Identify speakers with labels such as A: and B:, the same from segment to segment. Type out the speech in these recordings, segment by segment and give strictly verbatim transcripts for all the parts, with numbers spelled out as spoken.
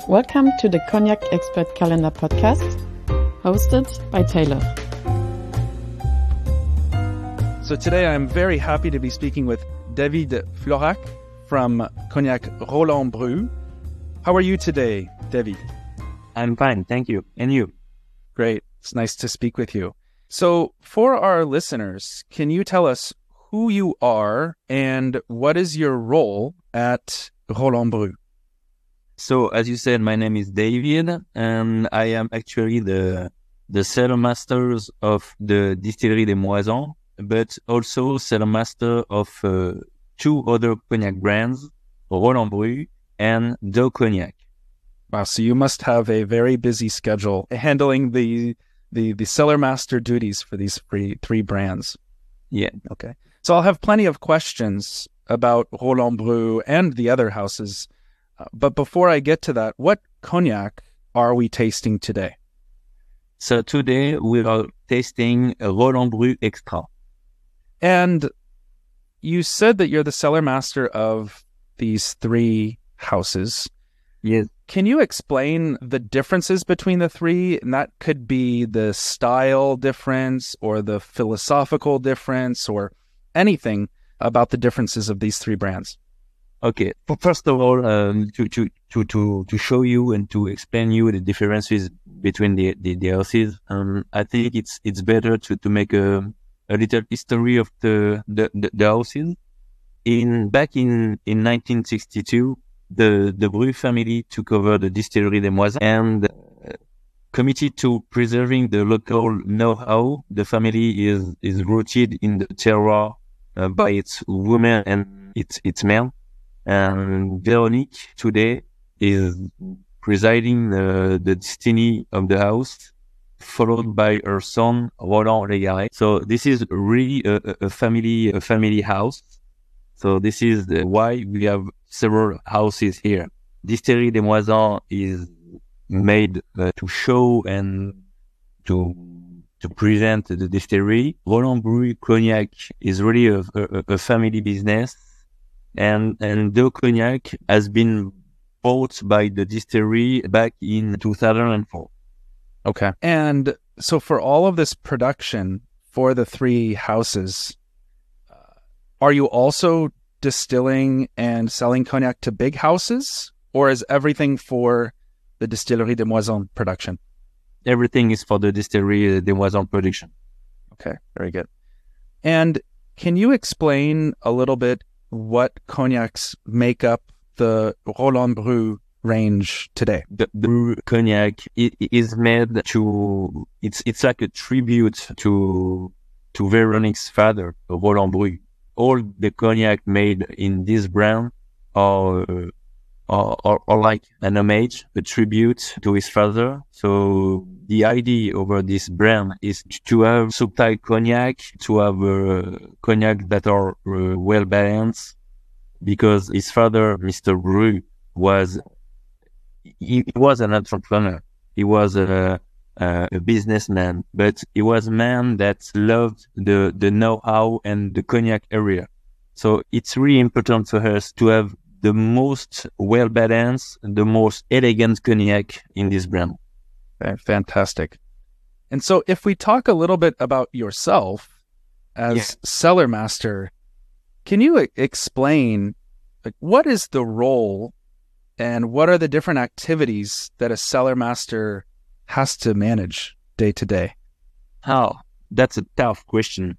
A: Welcome to the Cognac Expert Calendar podcast, hosted by Taylor.
B: So today I'm very happy to be speaking with David Florac from Cognac Roland Bru. How are you today, David?
C: I'm fine, thank you. And you?
B: Great. It's nice to speak with you. So for our listeners, can you tell us who you are and what is your role at Roland Bru?
C: So, as you said, my name is David, and I am actually the the cellar masters of the Distillerie des Moisons, but also cellar master of uh, two other cognac brands, Roland Bru and Dos Cognac.
B: Wow, so you must have a very busy schedule handling the the, the cellar master duties for these three, three brands.
C: Yeah.
B: Okay. So I'll have plenty of questions about Roland Bru and the other houses. Uh, but before I get to that, what cognac are we tasting today?
C: So today we are tasting a Roland Bru Extra.
B: And you said that you're the cellar master of these three houses.
C: Yes.
B: Can you explain the differences between the three? And that could be the style difference or the philosophical difference or anything about the differences of these three brands.
C: Okay. First of all, um, to, to, to, to, to show you and to explain you the differences between the, the, the houses, um, I think it's, it's better to, to make a, a little history of the, the, the, the houses. In, back in, in nineteen sixty-two, the, the Bru family took over the Distillerie des Moisons and uh, committed to preserving the local know-how. The family is, is rooted in the terroir uh, by its women and its, its men. And Véronique today is presiding the, the destiny of the house, followed by her son, Roland Légaré. So this is really a, a family, a family house. So this is the, why we have several houses here. Distillerie des Moisons is made uh, to show and to to present the distillery. Roland Bru Cognac is really a, a, a family business. And, and Dos Cognac has been bought by the distillery back in two thousand four.
B: Okay. And so for all of this production for the three houses, uh, are you also distilling and selling cognac to big houses? Or is everything for the Distillerie des Moisons production?
C: Everything is for the Distillerie des Moisons production.
B: Okay, very good. And can you explain a little bit what cognacs make up the Roland Bru range today?
C: The, the Bru Cognac it, it is made to, it's it's like a tribute to to Véronique's father, Roland Bru. All the cognac made in this brand are, are, are, are like an homage, a tribute to his father. So the idea over this brand is to have subtle cognac, to have uh, cognac that are uh, well balanced, because his father, Mister Bru, was he, he was an entrepreneur. He was a, a, a businessman, but he was a man that loved the, the know-how and the cognac area. So it's really important for us to have the most well-balanced, the most elegant cognac in this brand.
B: Okay, fantastic. And so if we talk a little bit about yourself as
C: yeah.
B: cellar master, can you explain like, what is the role and what are the different activities that a cellar master has to manage day to day?
C: Oh, that's a tough question.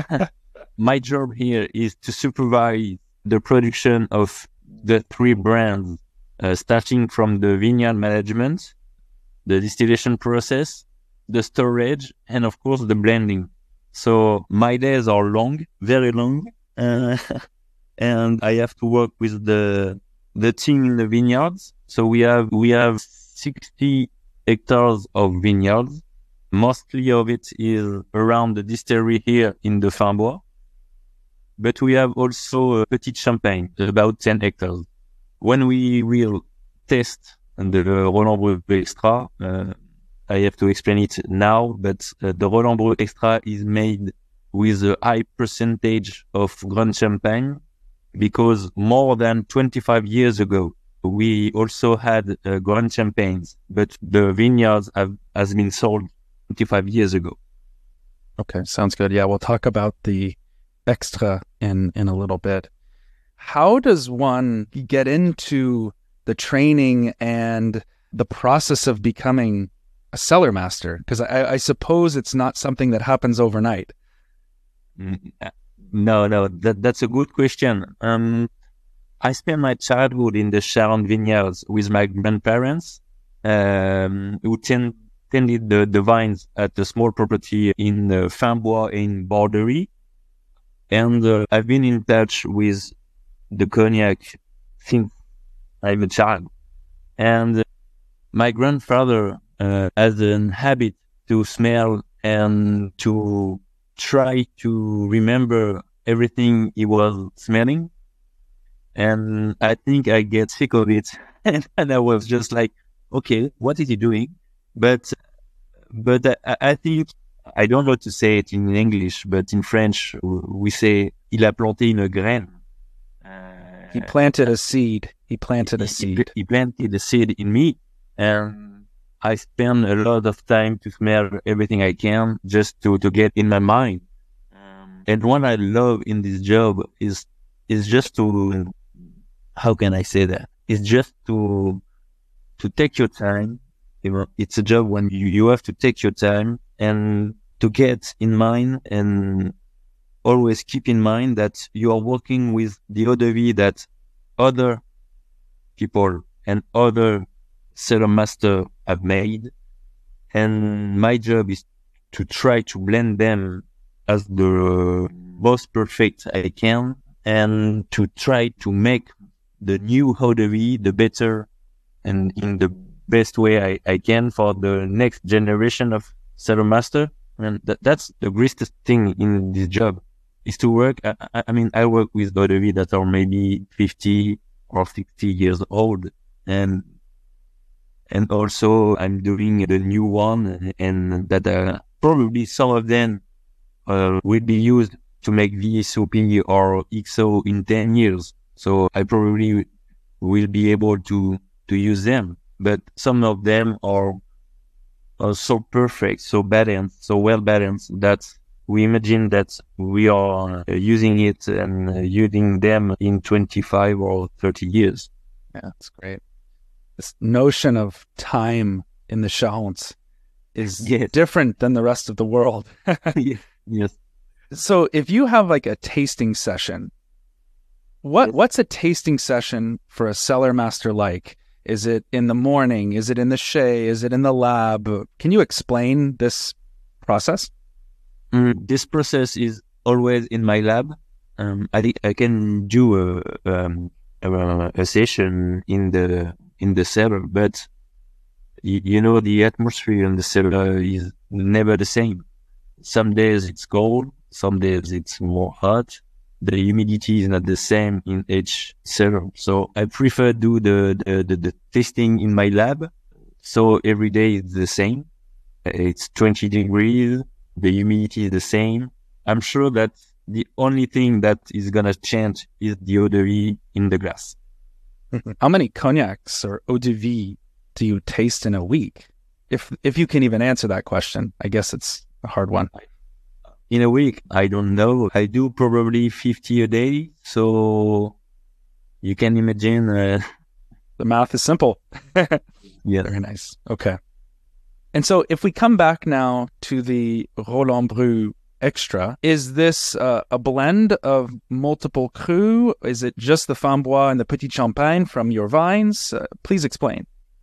C: My job here is to supervise the production of the three brands, uh, starting from the vineyard management, the distillation process, the storage, and of course the blending. So my days are long, very long, uh, and I have to work with the the team in the vineyards. So we have we have sixty hectares of vineyards. Mostly of it is around the distillery here in the Fin-Bois. But we have also a Petit Champagne, about ten hectares. When we will test the Roland Bru Extra, uh, I have to explain it now, but uh, the Roland Bru Extra is made with a high percentage of Grand Champagne because more than twenty-five years ago, we also had uh, Grand Champagnes, but the vineyards have has been sold twenty-five years ago.
B: Okay, sounds good. Yeah, we'll talk about the extra in in a little bit. How does one get into the training and the process of becoming a cellar master? Because I, I suppose it's not something that happens overnight.
C: No, no, that that's a good question. Um, I spent my childhood in the Charente vineyards with my grandparents, um, who tend, tended the, the vines at a small property in uh, Finbois in Borderie. And uh, I've been in touch with the cognac since I'm a child. And uh, my grandfather uh, has an habit to smell and to try to remember everything he was smelling. And I think I get sick of it. and, and I was just like, okay, what is he doing? But but I, I think, I don't know how to say it in English, but in French, we say, il a planté une graine. Uh,
B: he planted a seed. He planted
C: he,
B: a seed.
C: He, he planted a seed in me. And I spend a lot of time to smell everything I can just to, to get in my mind. Um, and what I love in this job is, is just to, how can I say that? It's just to, to take your time. You know, it's a job when you, you have to take your time and to get in mind and always keep in mind that you are working with the eau de vie that other people and other cellar master have made. And my job is to try to blend them as the most perfect I can and to try to make the new eau de vie the better and in the best way I, I can for the next generation of cellar master. And that, that's the greatest thing in this job is to work. I, I mean, I work with eau de vie that are maybe fifty or sixty years old. And, and also I'm doing the new one and that uh, probably some of them uh, will be used to make V S O P or X O in ten years. So I probably will be able to, to use them. But some of them are, are so perfect, so balanced, so well balanced that we imagine that we are uh, using it and uh, using them in twenty-five or thirty years.
B: Yeah, that's great. This notion of time in the Charente is
C: yes.
B: different than the rest of the world.
C: Yes.
B: So if you have like a tasting session, what what's a tasting session for a cellar master like? Is it in the morning? Is it in the Chai? Is it in the lab? Can you explain this process?
C: Mm, this process is always in my lab. Um, I think I can do a, um, a, a session in the in the cellar, but y- you know the atmosphere in the cellar is never the same. Some days it's cold, some days it's more hot. The humidity is not the same in each cellar. So I prefer do the, the, the, the testing in my lab. So every day it's the same. It's twenty degrees. The humidity is the same. I'm sure that the only thing that is going to change is the eau de vie in the glass.
B: How many cognacs or eau de vie do you taste in a week? If, if you can even answer that question, I guess it's a hard one.
C: In a week, I don't know. I do probably fifty a day. So you can imagine. Uh,
B: the math is simple.
C: Yeah.
B: Very nice. Okay. And so if we come back now to the Roland Bru Extra, is this uh, a blend of multiple crus? Is it just the Finbois and the Petit Champagne from your vines? Uh, please explain.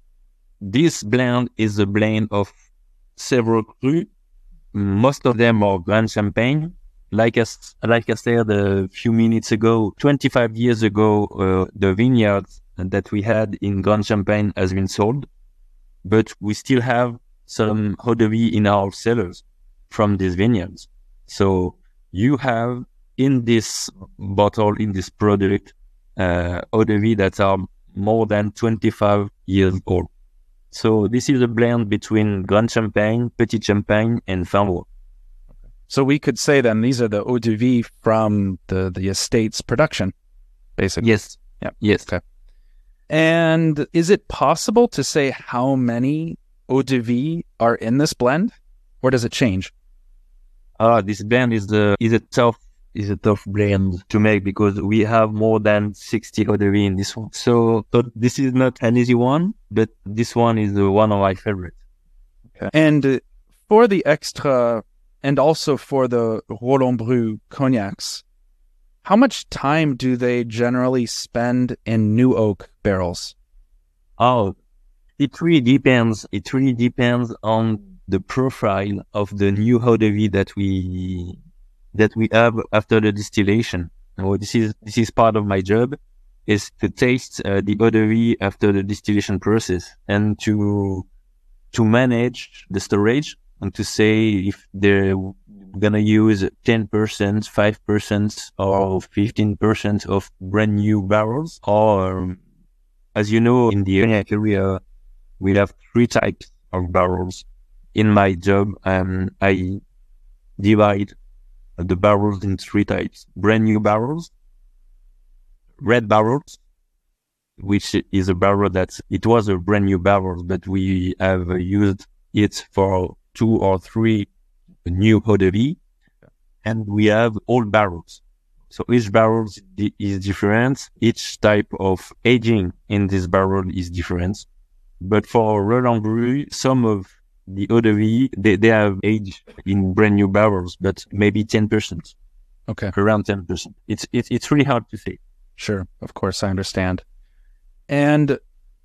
C: This blend is a blend of several crus. Most of them are Grand Champagne. Like I, like I said a few minutes ago, twenty-five years ago, uh, the vineyards that we had in Grand Champagne has been sold, but we still have some eau de vie in our cellars from these vineyards. So you have in this bottle, in this product, uh, eau de vie that are more than twenty-five years old. So this is a blend between Grand Champagne, Petit Champagne, and Finbois.
B: So we could say then these are the eau de vie from the, the estate's production, basically.
C: Yes.
B: Yeah.
C: Yes.
B: Okay. And is it possible to say how many eau de vie are in this blend, or does it change?
C: Ah, this blend is the is a tough is a tough blend to make because we have more than sixty eau de vie in this one. So, so this is not an easy one, but this one is uh, one of my favorites.
B: Okay. And uh, for the extra, and also for the Roland Bru cognacs, how much time do they generally spend in new oak barrels?
C: Oh, it really depends. It really depends on the profile of the new eau de vie that we that we have after the distillation. So this is this is part of my job, is to taste uh, the eau de vie after the distillation process and to to manage the storage and to say if they're gonna use ten percent, five percent, or fifteen percent of brand new barrels. Or, as you know, in the cognac area, we have three types of barrels. In my job, um, I divide the barrels in three types: brand new barrels, red barrels, which is a barrel that it was a brand new barrel, but we have used it for two or three new eau de vie, and we have old barrels. So each barrel is different. Each type of aging in this barrel is different. But for Roland Bru, some of the eau de vie, they, they have aged in brand new barrels, but maybe ten percent.
B: Okay.
C: Around ten percent. It's, it's, it's really hard to say.
B: Sure. Of course, I understand. And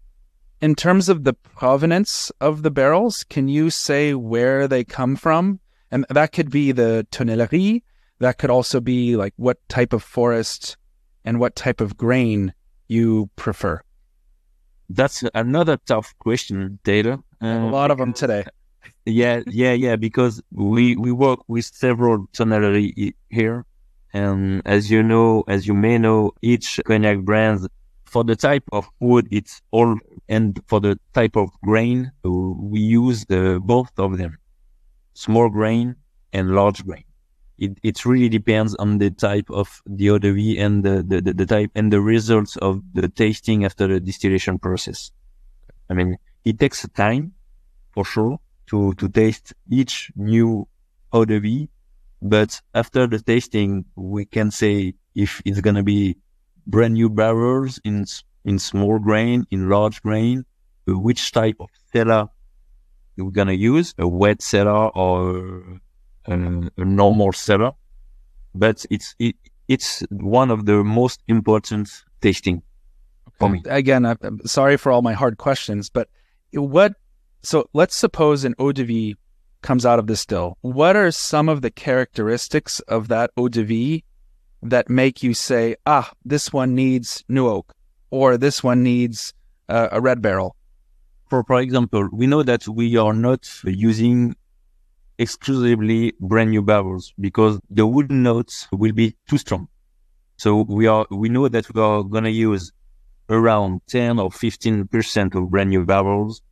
B: in terms of the provenance of the barrels, can you say where they come from? And that could be the tonnellerie. That could also be like what type of forest and what type of grain you prefer.
C: That's another tough question, Taylor.
B: Uh, a lot of them today.
C: Yeah, yeah, yeah, because we, we work with several tonnelleries here. And as you know, as you may know, each cognac brand, for the type of wood, it's all, and for the type of grain, we use the, both of them, small grain and large grain. It it really depends on the type of the eau de vie and the, the, the, the type and the results of the tasting after the distillation process. I mean, it takes time for sure to, to taste each new eau de vie, but after the tasting, we can say if it's going to be brand new barrels in in small grain, in large grain, which type of cellar we're gonna use, a wet cellar or a, a normal cellar. But it's it, it's one of the most important tasting for me.
B: Again, I'm sorry for all my hard questions, but what? So let's suppose an eau de vie comes out of the still. What are some of the characteristics of that eau de vie that make you say, ah, this one needs new oak, or this one needs uh, a red barrel?
C: For, for example, we know that we are not using exclusively brand new barrels because the wood notes will be too strong. So we are, we know that we are going to use around ten or fifteen percent of brand new barrels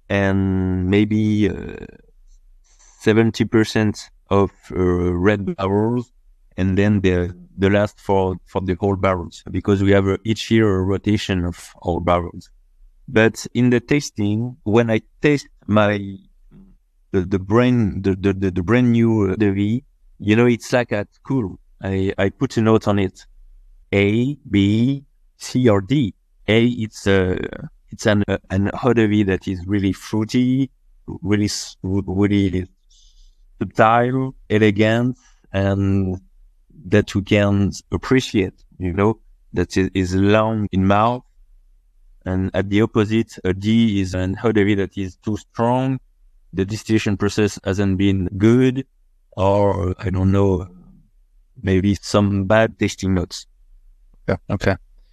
C: and maybe uh, seventy percent of uh, red barrels, and then the the last for, for the whole barrels, because we have a, each year a rotation of all barrels. But in the tasting, when I taste my the the brand the the, the, the brand new eau de vie, you know, it's like at school. I, I put a note on it: A, B, C, or D. A, it's a it's an uh, an eau de vie that is really fruity, really really subtle, elegant, and that you can appreciate, you know, that is long in mouth. And at the opposite, a D is an eau de vie that is too strong. The distillation process hasn't been good, or I don't know, maybe some bad tasting notes.
B: Yeah. Okay.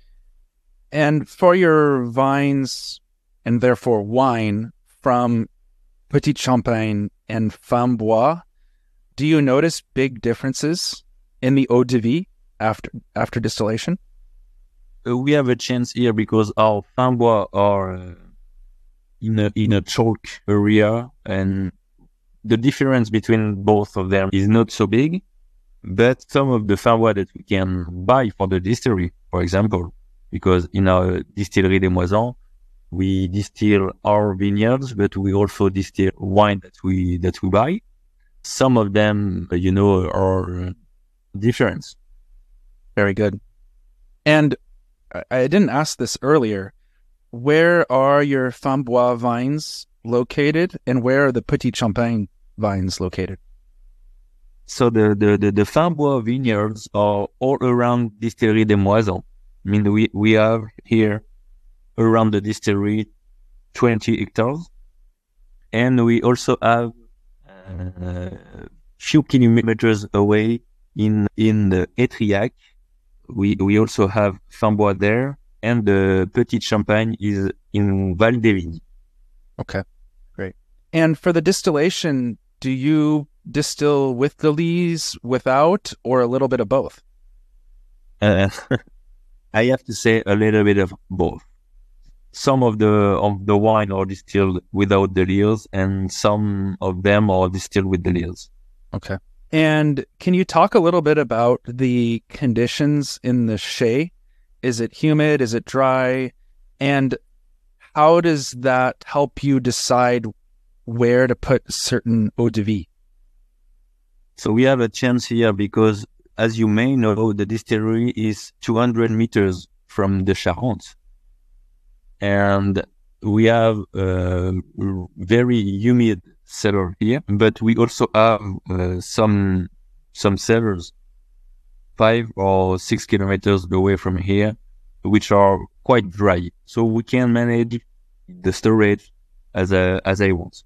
B: And for your vines, and therefore wine from Petit Champagne and Femme Bois, do you notice big differences in the eau de vie after after distillation?
C: Uh, we have a chance here because our Femme Bois are uh, in a in a chalk area, and the difference between both of them is not so big. But some of the Femme Bois that we can buy for the distillery, for example, because in our distillery des Moisons, we distill our vineyards, but we also distill wine that we that we buy. Some of them, you know, are different.
B: Very good. And I didn't ask this earlier. Where are your Framboise vines located, and where are the Petit Champagne vines located?
C: So the the the, the Framboise vineyards are all around Distillery des Moisons. I mean, we we have here around the distillery twenty hectares, and we also have a uh, few kilometers away in in the Étriac. We we also have Framboise there, and the Petit Champagne is in Val des Vignes.
B: Okay, great. And for the distillation, do you distill with the lees, without, or a little bit of both?
C: Uh, I have to say a little bit of both. Some of the of the wine are distilled without the lees, and some of them are distilled with the lees.
B: Okay. And can you talk a little bit about the conditions in the chai? Is it humid? Is it dry? And how does that help you decide where to put certain eau de vie?
C: So we have a chance here because, as you may know, the distillery is two hundred meters from the Charente. And we have a very humid cellar here, but we also have uh, some some cellars five or six kilometers away from here, which are quite dry. So we can manage the storage as a, as I want.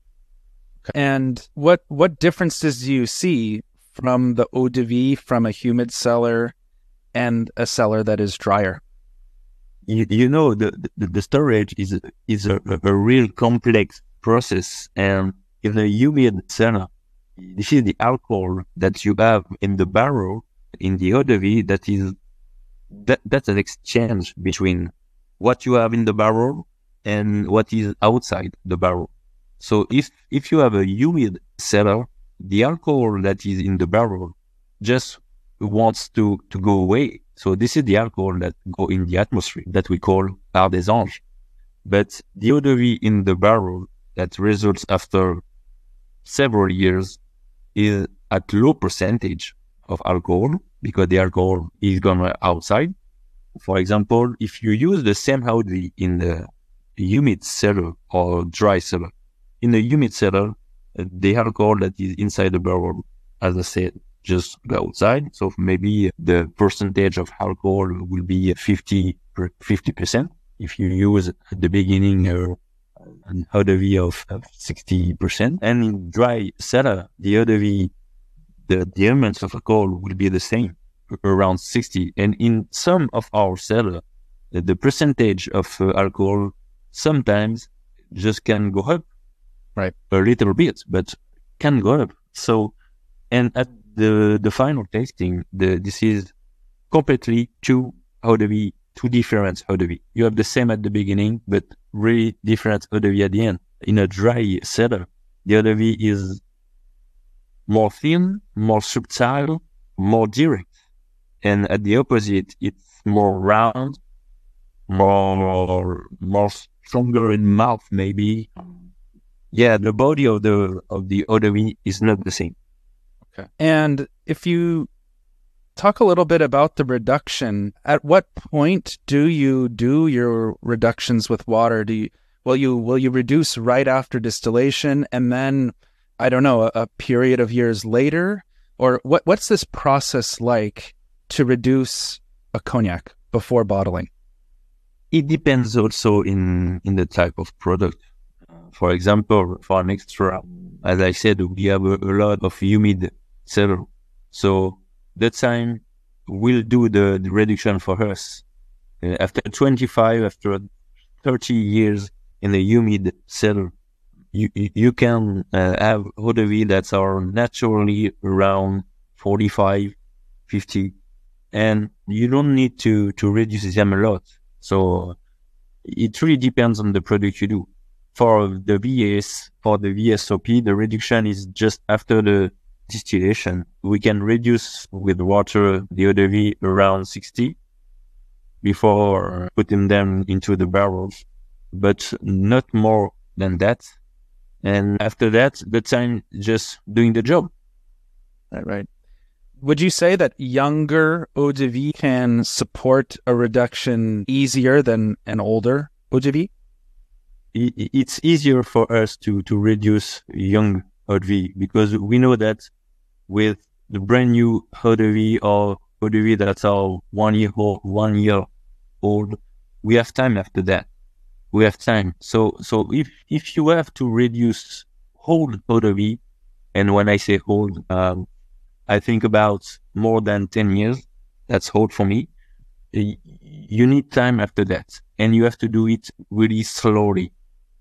B: And what what differences do you see from the eau de vie from a humid cellar and a cellar that is drier?
C: You, you know, the, the the storage is is a, a real complex process, and in a humid cellar, this is the alcohol that you have in the barrel, in the eau de vie, that is, that, that's an exchange between what you have in the barrel and what is outside the barrel. So if, if you have a humid cellar, the alcohol that is in the barrel just wants to, to go away. So this is the alcohol that go in the atmosphere that we call Art des Anges. But the eau de vie in the barrel that results after several years is at low percentage of alcohol because the alcohol is gone outside. For example, if you use the same eau de vie in the humid cellar or dry cellar, in the humid cellar, the alcohol that is inside the barrel, as I said, just go outside. So maybe the percentage of alcohol will be fifty percent. If you use at the beginning uh, an eau de vie of, of sixty percent. And in dry cellar, the eau de vie, the, the amounts of alcohol will be the same, around sixty. And in some of our cellar, the, the percentage of uh, alcohol sometimes just can go up,
B: right,
C: a little bit, but can go up. So, and at the the final tasting, the this is completely two eau de vie, two different eau de vie. You have the same at the beginning, but really different eau de vie at the end. In a dry cellar, the eau de vie is more thin, more subtle, more direct. And at the opposite, it's more round, more more stronger in mouth, maybe. Yeah, the body of the of the eau de vie is not the same.
B: Okay. And if you talk a little bit about the reduction, at what point do you do your reductions with water? Do you will you will you reduce right after distillation and then, I don't know, a, a period of years later? Or what what's this process like to reduce a cognac before bottling?
C: It depends also in, in the type of product. For example, for an extra, as I said, we have a, a lot of humid cellar. So that time will do the, the reduction for us. Uh, after twenty-five, after thirty years in the humid cellar, you, you, you can uh, have eau de vie that are naturally around forty-five, fifty, and you don't need to, to reduce them a lot. So it really depends on the product you do. For the V S, for the V S O P, the reduction is just after the distillation. We can reduce with water the eau de vie around sixty. before putting them into the barrels, but not more than that. And after that, the time just doing the job.
B: Right, right. Would you say that younger eau de vie can support a reduction easier than an older eau de vie?
C: It's easier for us to, to reduce young eau de vie because we know that with the brand new eau de vie or eau de vie that's all one year old, one year old, we have time after that. We have time. So, so if, if you have to reduce old eau de vie, and when I say old, um, I think about more than ten years. That's old for me. You need time after that, and you have to do it really slowly.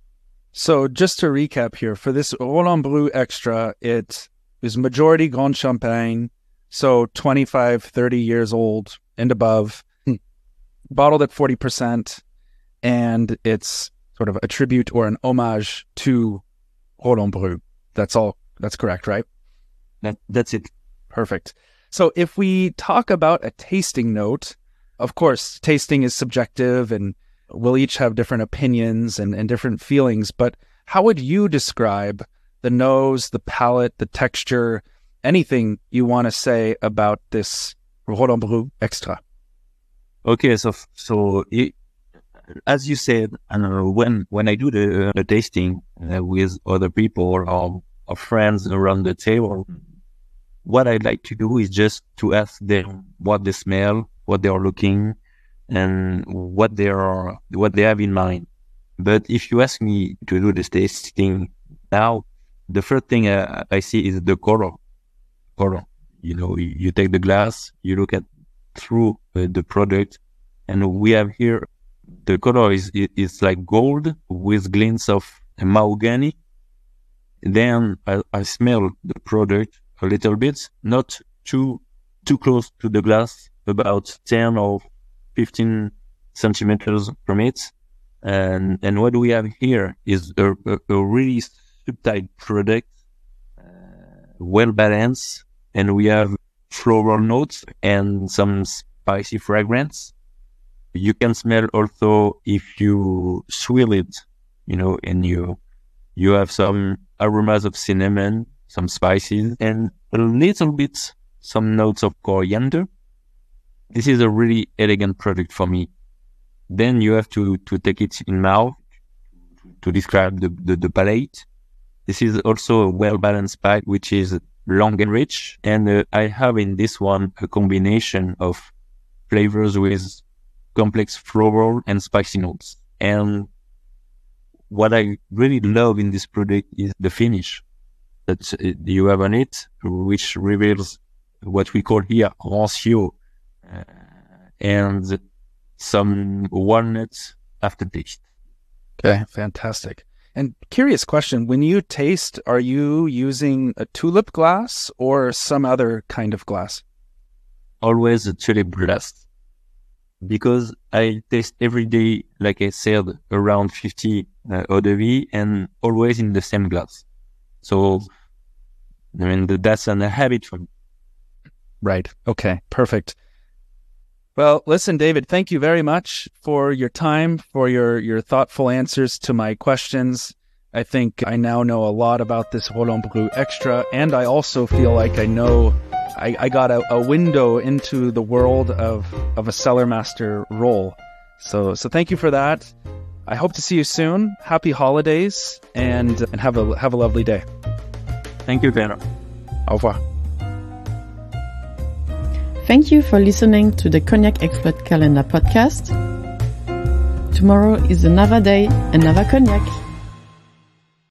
B: So just to recap here, for this Roland Bru Extra, it is majority Grand Champagne, so twenty-five, thirty years old and above, bottled at forty percent, and it's sort of a tribute or an homage to Roland Bru. That's all. That's correct, right?
C: That That's it.
B: Perfect. So if we talk about a tasting note, of course, tasting is subjective and we'll each have different opinions and, and different feelings, but how would you describe the nose, the palate, the texture, anything you want to say about this Roland Bru Extra?
C: Okay, so so it, as you said, uh, when when I do the, the tasting uh, with other people or, or friends around the table, what I like to do is just to ask them what they smell, what they are looking, and what they are, what they have in mind. But if you ask me to do this tasting now, the first thing I, I see is the color. Color. You know, you, you take the glass, you look at through uh, the product, and we have here the color is is like gold with glints of mahogany. Then I, I smell the product a little bit, not too too close to the glass, about ten or fifteen centimeters from it. And and what we have here is a, a, a really subtle product, uh, well balanced, and we have floral notes and some spicy fragrance. You can smell also if you swirl it, you know, and you you have some aromas of cinnamon, some spices, and a little bit some notes of coriander. This is a really elegant product for me. Then you have to, to take it in mouth to describe the, the, the palate. This is also a well-balanced palate, which is long and rich. And uh, I have in this one a combination of flavors with complex floral and spicy notes. And what I really love in this product is the finish that you have on it, which reveals what we call here rancio, uh, and some walnut aftertaste.
B: Okay, fantastic. And curious question, when you taste, are you using a tulip glass or some other kind of glass?
C: Always a tulip glass, because I taste every day, like I said, around fifty uh, eau de vie, and always in the same glass. So, I mean, that's an, a habit for me.
B: Right. Okay, perfect. Well, listen, David, thank you very much for your time, for your, your thoughtful answers to my questions. I think I now know a lot about this Roland Bru Extra, and I also feel like I know I, I got a, a window into the world of, of a cellar master role. So so thank you for that. I hope to see you soon. Happy holidays, and and have a have a lovely day.
C: Thank you, Bernard.
B: Au revoir.
A: Thank you for listening to the Cognac Expert Calendar podcast. Tomorrow is another day, another cognac.